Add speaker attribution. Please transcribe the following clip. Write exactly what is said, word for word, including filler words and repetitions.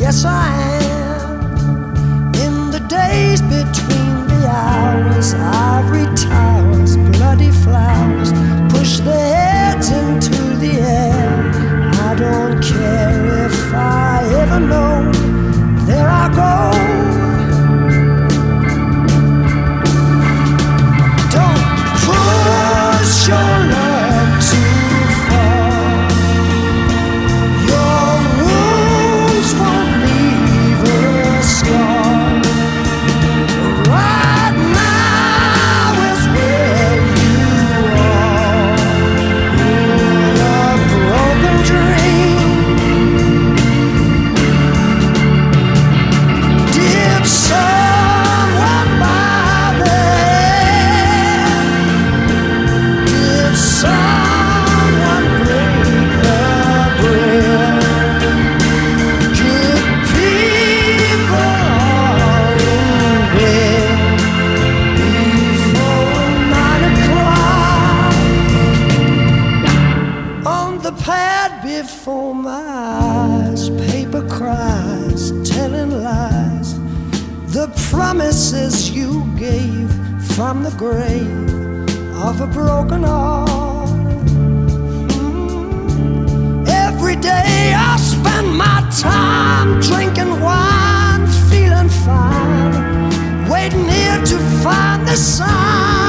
Speaker 1: Yes, I am. In the days between the hours, ivory towers, bloody flowers push their heads into the air. I don't care if I ever know. There I go. Don't push your love too far. Your wounds won't leave a scar. Right now is where you are. In a broken dream. Did someone bother? Did someone break the bread? Good people are in bed before nine o'clock. On the pad before my eyes, paper cries, telling lies. The promises you gave from the grave of a broken heart. Mm. Every day I spend my time drinking wine, feeling fine, waiting here to find the sign.